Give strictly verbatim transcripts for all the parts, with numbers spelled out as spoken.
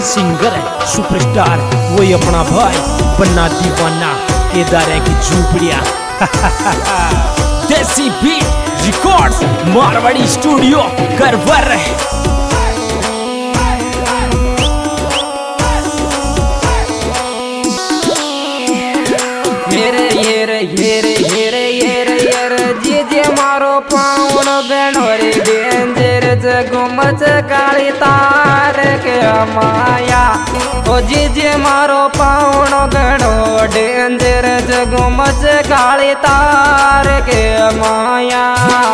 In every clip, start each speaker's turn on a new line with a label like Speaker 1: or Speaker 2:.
Speaker 1: Singer है superstar, वही अपना भाई बन्ना दीवाना केदार की झूपड़िया। देसी बीट रिकॉर्ड्स मारवाड़ी स्टूडियो करवर है।
Speaker 2: हेरे हेरे हेरे हेरे हेरे हेरे जीजे मारो पाउन बेनोरी डेंजर घुमच काली तार के माया। ओ जीजे मारो पाउन गणो डेंजर घुमच काली तार के माया।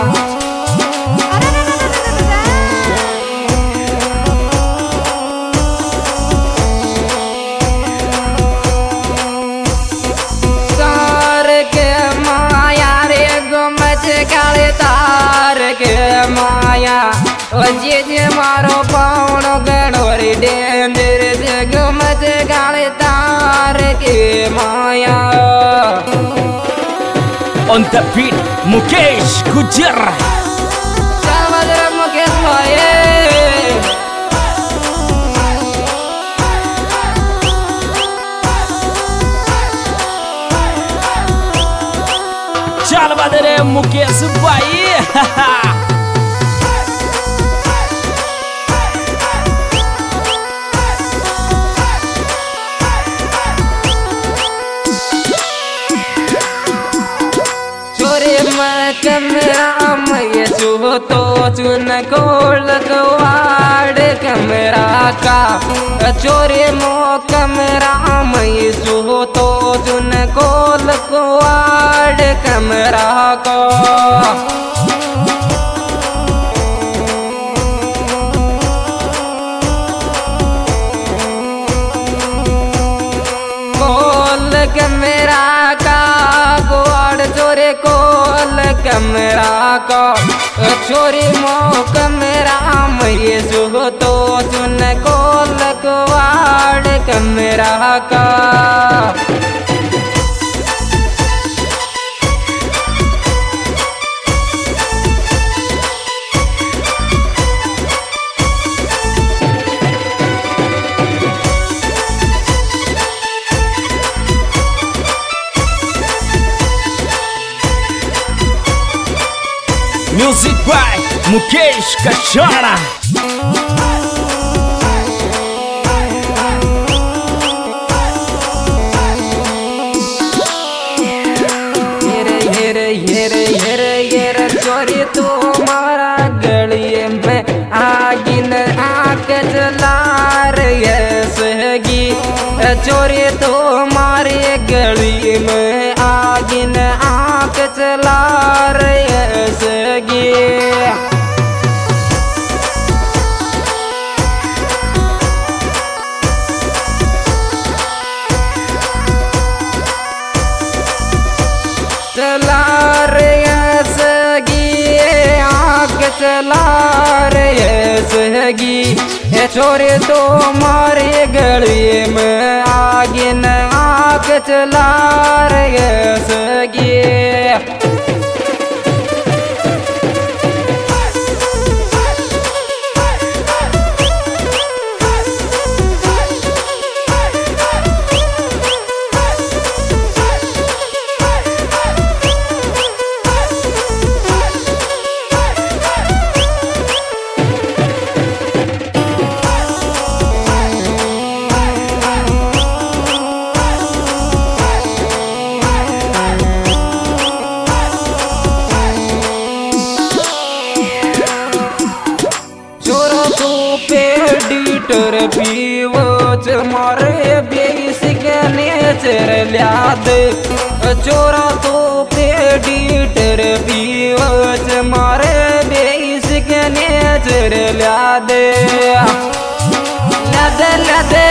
Speaker 2: काले तार के माया ओ जीजे मारो पाउन गणोरी डेंजर जगमच काले तार के माया।
Speaker 1: On the beat मुकेश गुजर।
Speaker 2: चल मुकेश भाई
Speaker 1: चल बदरे मुकेश भाई।
Speaker 2: चोरी मैं कमरा मैं चुहो तो चुन कोल कवाड़ कमरा का। चोरी मो कमरा मैं चुहो तो चुन कोल कवाड़ कमरा का। कोल कमरा का गोड़ चोरी कोल कमरा का। चोरी मो कमरा मैं जो तो चुन कोल कवाड़ कमरा का।
Speaker 1: Music by Mukesh Kashada.
Speaker 2: हेरे हेरे हेरे हेरे हेरे चोरी तुम्हारा गली में आगिन आग जला रही सगी। चोरी तुम्हारी गली में आगिन आग जला रही सगी। चला रहे सगी आग चला रहे सगी। छोरे तो मारे गली में आगिन आग चला रहे सगी। एडिटर पीवच मारे बेसिक नेचर लियाद। चोरा तो एडिटर पीवच मारे बेसिक नेचर लियाद। लदे लदे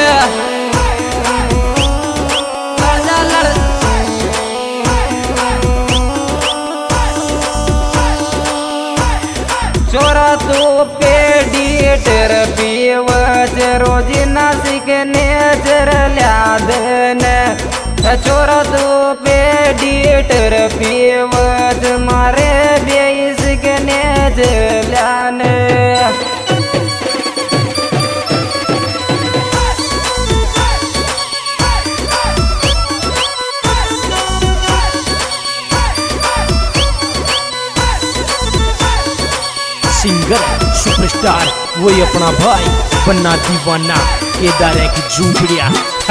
Speaker 2: चोरा तो पेडिटर पीवच रोजी नासिक नेचर लियादन। चोरा तो पेडिटर पीवच मारे बेसिक नेचर लियान।
Speaker 1: सिंगर सुपरस्टार वही अपना भाई बन्ना दीवाना केदारे की झूपड़िया।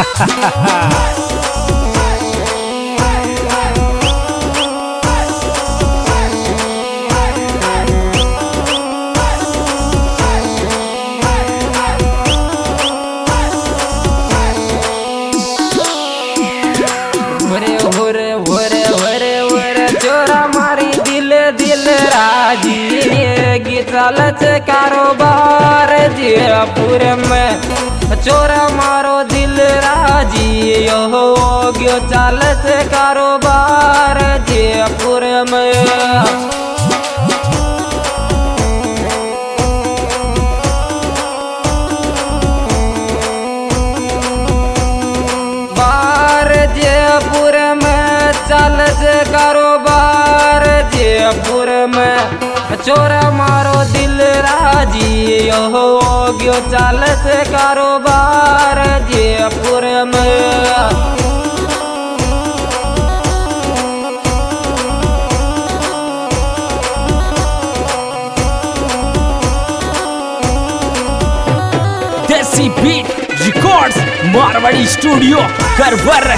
Speaker 2: चालच कारोबार जयपुर में चोरा मारो दिल राजी हो गयो चालच कारोबार जयपुर में। बार जयपुर में चालच कारोबार जयपुर में चोरा मारो दिल राजी हो गयो चालत कारोबार जयपुर में।
Speaker 1: देसी बीट रिकॉर्ड्स मारवाड़ी स्टूडियो करवर।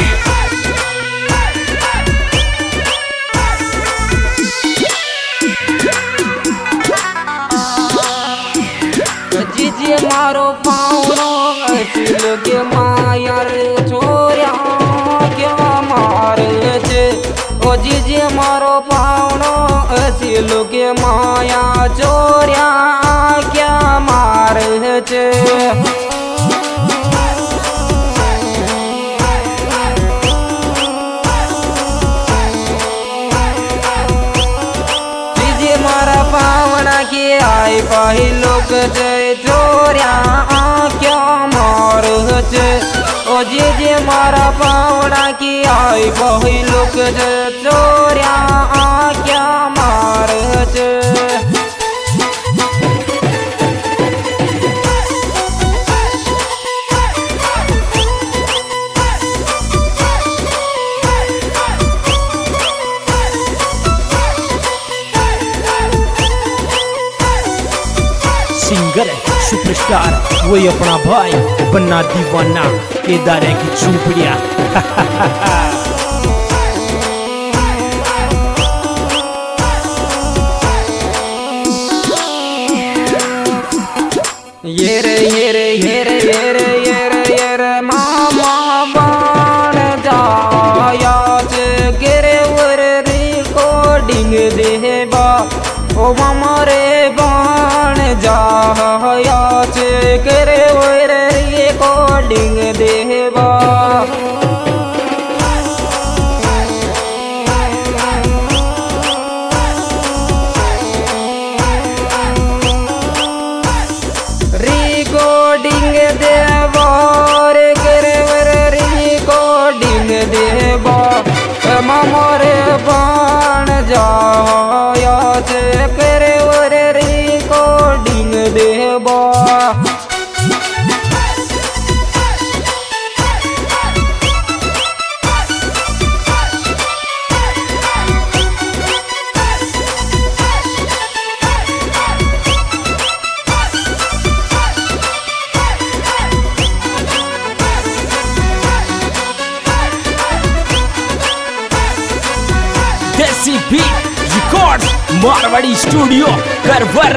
Speaker 2: जीजे मारो पावनो असिल के मायर छोरिया क्या मारे छे ओ जीजे मारो पावनो असिल के माया छोरिया क्या मारे छे। जीजे मारा पावना के आई पाही लोग चोरिया क्या मार छे ओ जे जे मारा पावना की आई बही लोग चोरिया क्या मार छे।
Speaker 1: सिंगर सुपरस्टार वही अपना भाई बन्ना दीवाना केदारे की झूपड़िया।
Speaker 2: ये रे ये रे ये रे ये रे ये रे ये रे मामा बाण जाया गिरे वर रिकॉर्डिंग देबा ओ मामा रे बाण जाया करे वर रिकॉर्डिंग देबा। रिकॉर्डिंग देबा रे करे वर रिकॉर्डिंग देबा मामा रे बाण जाया करे वर रिकॉर्डिंग देबा।
Speaker 1: देसी बीट रिकॉर्ड्स मारवाड़ी स्टूडियो करवर।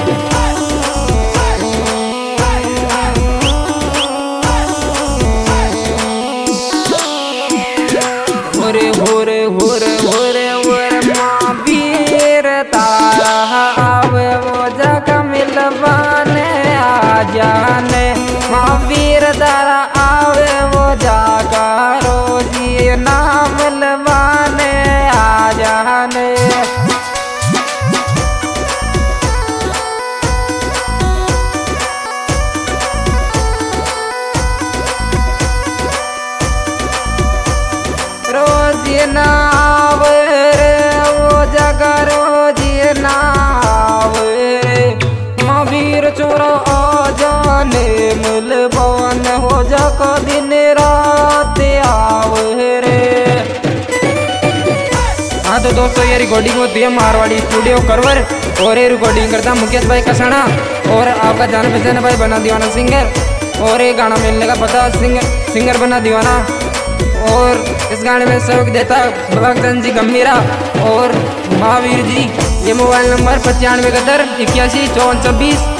Speaker 2: होरे होरे होरे होरे होरे माँ वीर तारा आवे वो जगह मिलवाने आ जाने माँ वीर तारा आवे वो जगह रोजी नाम मिलवाने आ जाने। रोजी नाव रे वो जगह रोजी नाव रे माँ वीर चोरा आ जाने मिलवान हो जको दिन रात आव रे। तो दोस्तों ये रिकॉर्डिंग होती है मारवाड़ी स्टूडियो करवर और ये रिकॉर्डिंग करता मुकेश भाई कसाना और आपका जान पहचान भाई बना दीवाना सिंगर। और ये गाना मिलने का पता सिंगर सिंगर बना दीवाना। और इस गाने में सहयोग देता भक्तन जी गंभीरा और महावीर जी। ये मोबाइल नंबर पचानवे इकहत्तर इक्यासी चौवन छब्बीस